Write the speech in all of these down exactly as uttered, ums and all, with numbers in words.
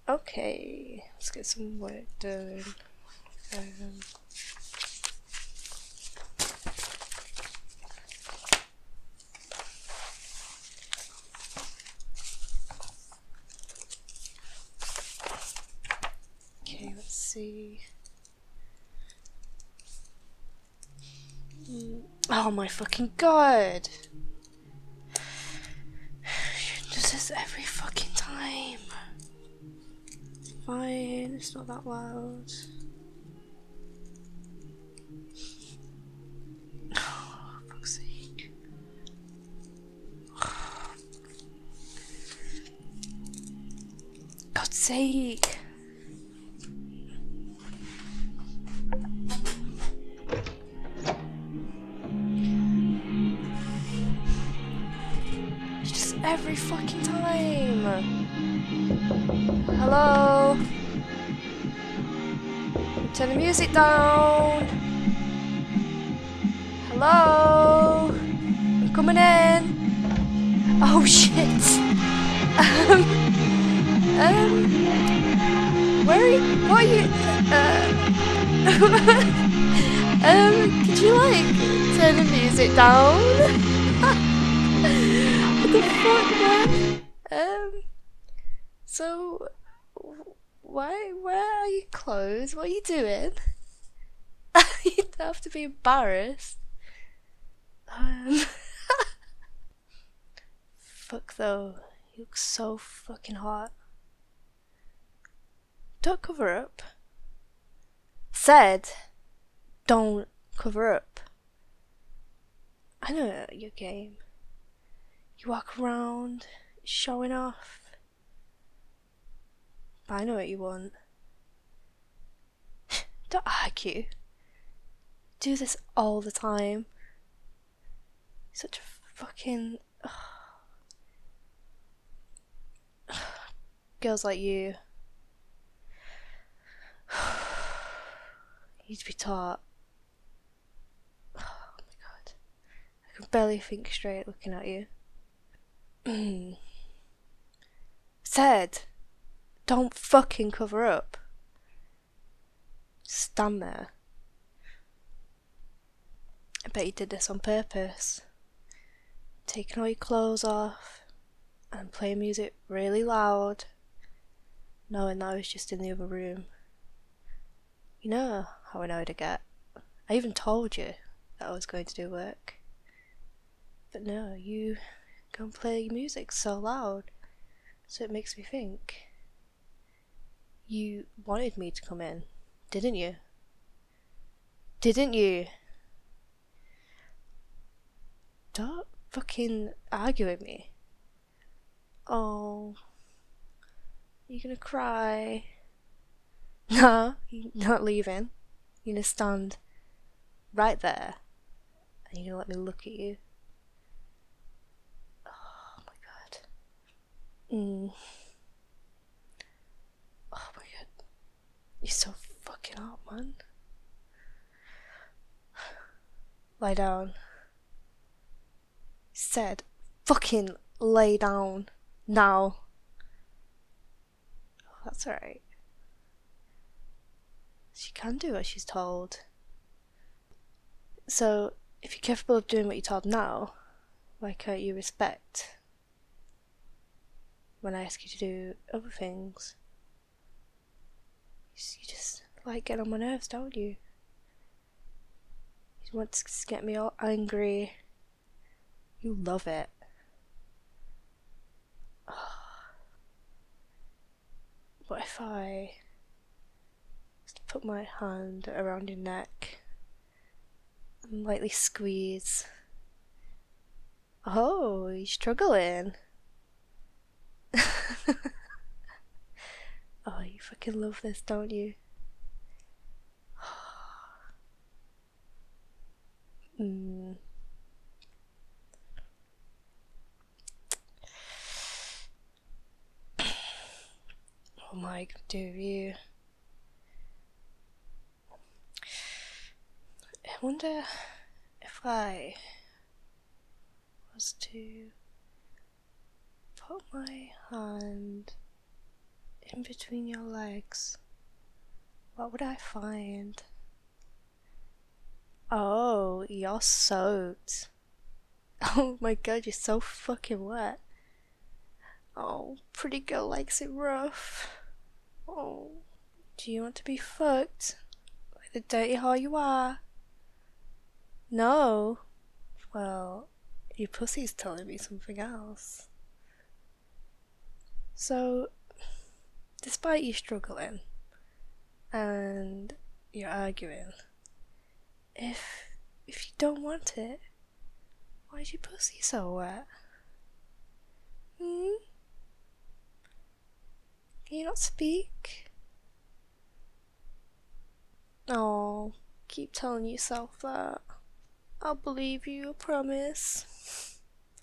Okay, let's get some work done. Um, okay, let's see. Mm. Oh my fucking god! Does this every fucking time? Fine, it's not that loud. Oh, fuck's sake. God's sake! It's just every fucking time! Hello? Turn the music down! Hello? I'm coming in! Oh shit! Um, um, where are you? What are you? Uh, um, could you like turn the music down? What the fuck, man? Um, so why? Where are your clothes? What are you doing? You don't have to be embarrassed. Um, fuck though, you look so fucking hot. Don't cover up. Said, don't cover up. I know your game. You walk around showing off. But I know what you want. Don't argue. Do this all the time. Such a fucking. Ugh. Girls like you. You need to be taught. Oh my god. I can barely think straight looking at you. Said, don't fucking cover up. Stand there. I bet you did this on purpose. Taking all your clothes off and playing music really loud, knowing that I was just in the other room. You know how I know to get. I even told you that I was going to do work. But no, you go and play your music so loud, so it makes me think. You wanted me to come in, didn't you? Didn't you? Don't fucking argue with me. Oh, you gonna cry? No, you're not leaving. You're gonna stand right there and you're gonna let me look at you. Oh my god. Mm. Oh my god. You're so fucking hot, man. Lie down. Said, fucking lay down. Now. Oh, that's alright. She can do what she's told. So, if you're capable of doing what you're told now, why can't you respect when I ask you to do other things? You just like getting on my nerves, don't you? You want to get me all angry. You love it. What if I just put my hand around your neck and lightly squeeze? Oh, you're struggling. Oh, you fucking love this, don't you? mm. What am I gonna do with you? I wonder if I was to put my hand in between your legs, what would I find? Oh, you're soaked. Oh my god, you're so fucking wet. Oh, pretty girl likes it rough. Oh, do you want to be fucked? Like the dirty whore you are? No? Well, your pussy's telling me something else. So, despite you struggling and you're arguing, if if you don't want it, why's your pussy so wet? Hmm? Can you not speak? Oh, keep telling yourself that. I'll believe you, I promise.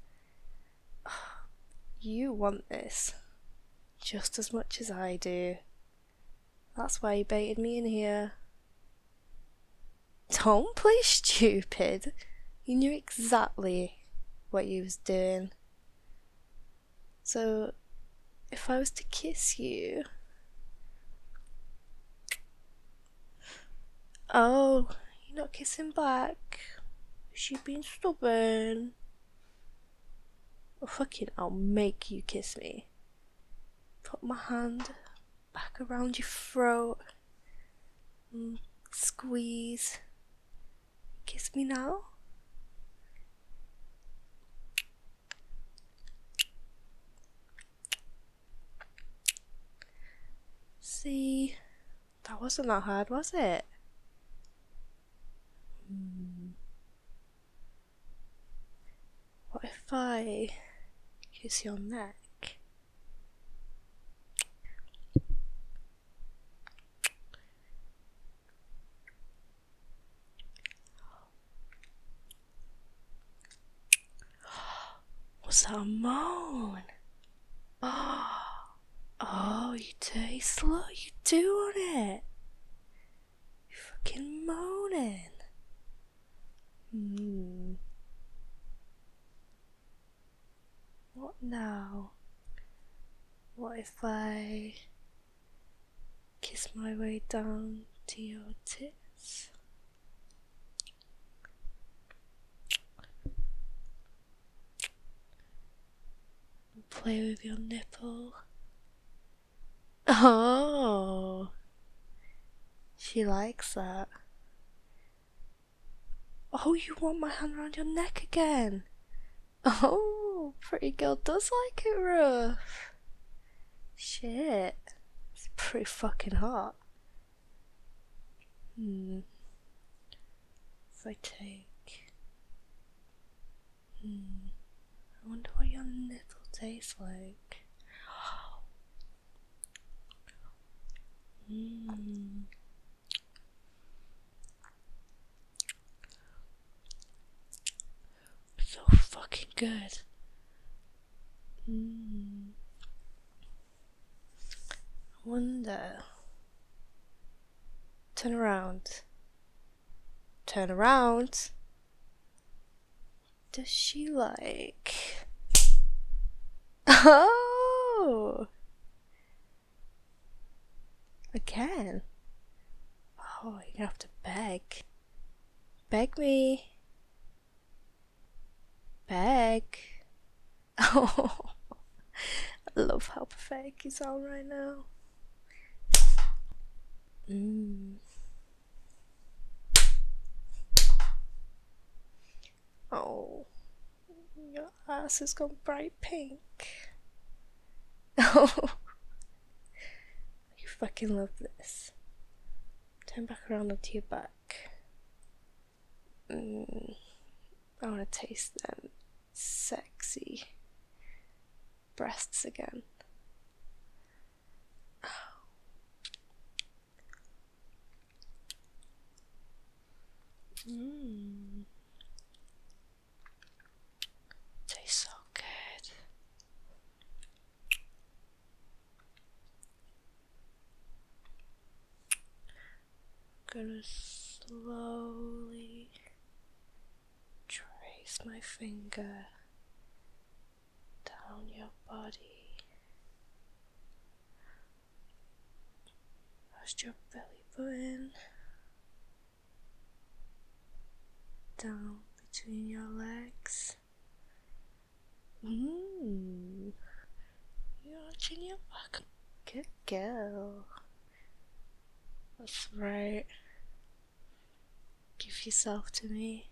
You want this just as much as I do. That's why you baited me in here. Don't play stupid. You knew exactly what you was doing. So, if I was to kiss you... Oh, you're not kissing back? She being stubborn? Well, fucking, I'll make you kiss me. Put my hand back around your throat. And squeeze. Kiss me now? See, that wasn't that hard, was it? Hmm. What if I kiss your neck? Was that a moan? Oh, you dirty slut, you doing it? You fucking moaning. Hmm. What now? What if I kiss my way down to your tits? Play with your nipple? Oh, she likes that. Oh, you want my hand around your neck again? Oh, pretty girl does like it rough. Shit, it's pretty fucking hot. Hmm. If I take... Hmm. I wonder what your nipple tastes like. Hmm. So fucking good. Hmm. I wonder. Turn around. Turn around. Does she like... Oh! Again? Oh, you're gonna have to beg. Beg me. Beg. Oh, I love how pathetic you sound right now. Mm. Oh, your ass has gone bright pink. Oh, you fucking love this. Turn back around onto your back. Mm. I want to taste them sexy breasts again. Mmm. Tastes so good. I'm gonna slowly trace my finger down your body. just your belly button, down between your legs. Mmm, you're arching your back. Good girl. That's right. Give yourself to me.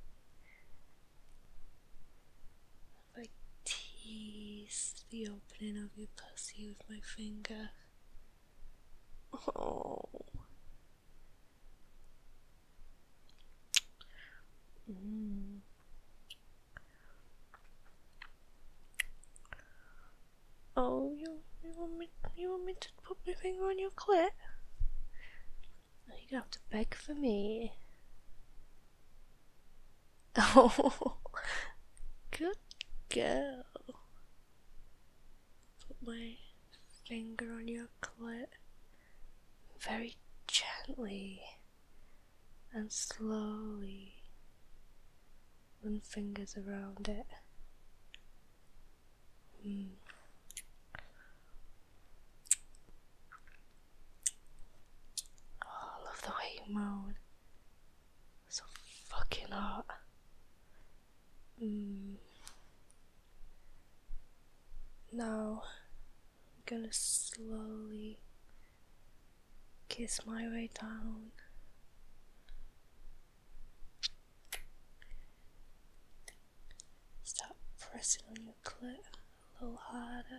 If I tease the opening of your pussy with my finger. Oh. Mm. Oh, you you want me you want me to put my finger on your clit? You're gonna have to beg for me. Oh, good girl. Put my finger on your clit very gently and slowly. Run fingers around it. Mm. Oh, I love the way you moan. So fucking hot. Mm. Now I'm gonna slowly kiss my way down. Start pressing on your clit a little harder.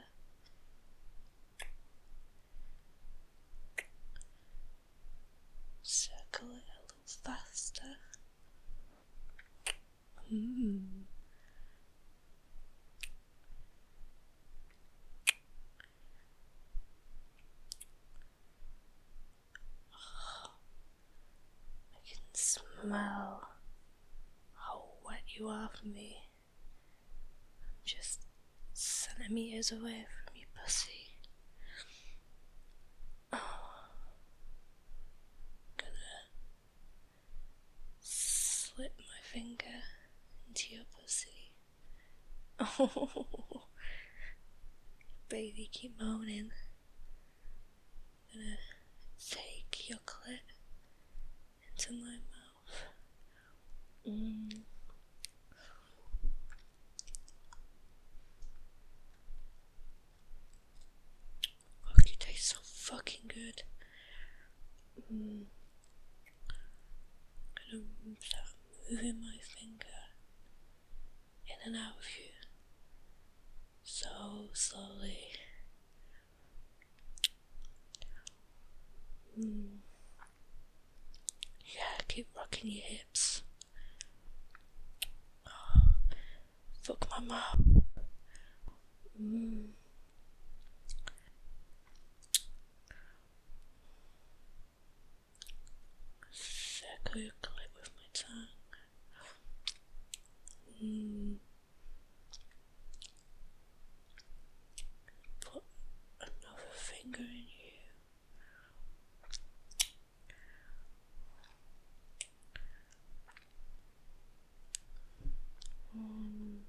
Circle it a little faster. Mm. I can smell how wet you are for me. I'm just centimeters away from your pussy. Oh. Gonna slip my finger into your pussy. Oh, baby, keep moaning. I'm gonna take your clit into my mouth. Mm. Fuck, you taste so fucking good. Mm. I'm gonna start moving my finger in and out of you so slowly. Mm. Yeah, keep rocking your hips. Oh, fuck my mouth. Mm. Circle your clit with my tongue. Mm. Put another finger in you. Mm.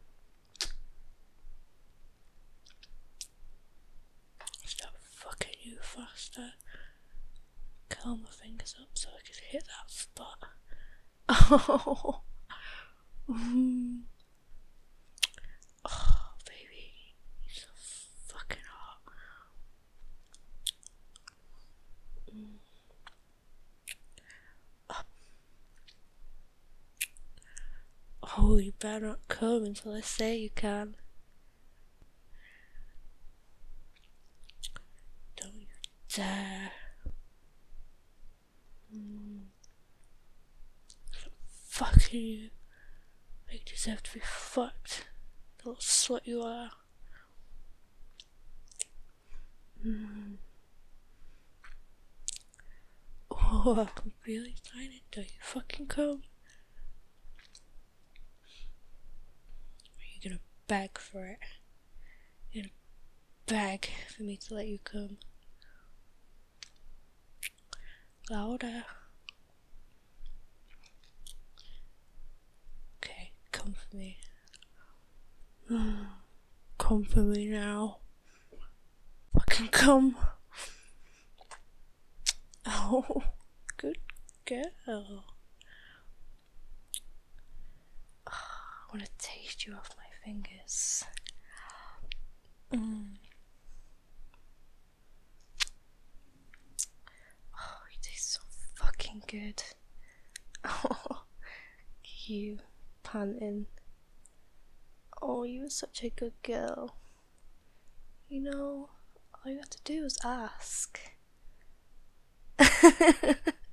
Start fucking you faster. Curl my fingers up so I can hit that spot. Oh. Mm. Oh, baby, you're so fucking hot. Mm. Oh, you better not come until I say you can. Don't you dare. Mm. Fuck you. You deserve to be fucked. The little slut you are. Mm. Oh, I can feel you tiny. Don't you fucking come. Are you gonna beg for it? You're gonna beg for me to let you come. Louder. Okay, come for me. Come for me now. Fucking come. Oh, good girl. Oh, I want to taste you off my fingers. Mm. Oh, you taste so fucking good. Oh, you panting. Oh, you were such a good girl. You know, all you have to do is ask. Are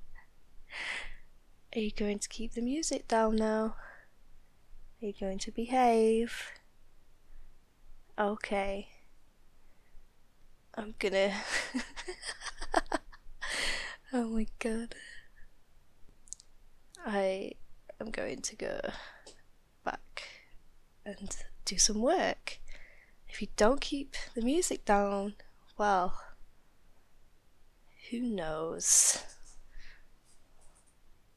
you going to keep the music down now? Are you going to behave? Okay. I'm gonna... Oh my god. I am going to go back and do some work. If you don't keep the music down, well, who knows?